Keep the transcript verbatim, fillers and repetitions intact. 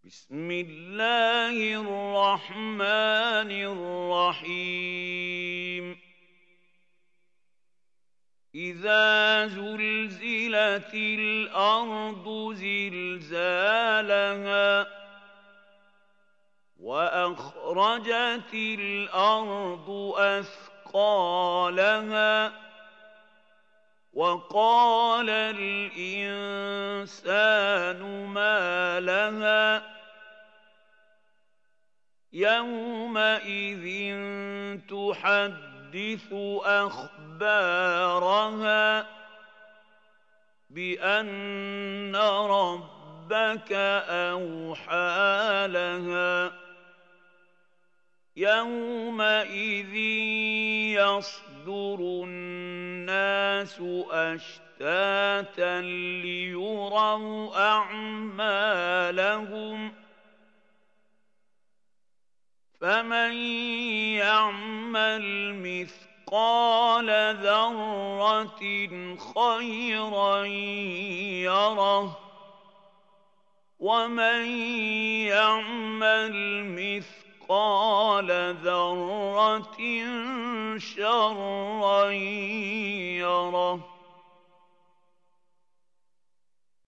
بسم الله الرحمن الرحيم إذا زلزلت الأرض زلزالها وأخرجت الأرض أثقالها وقال الإنسان ما لها يومئذ تحدث أخبارها بأن ربك أوحى لها يومئذ يصدر الناس أشتاتا ليروا أعمالهم فمن يعمل مثقال ذرة خيرا يره ومن يعمل مثقال ذرة شرا يره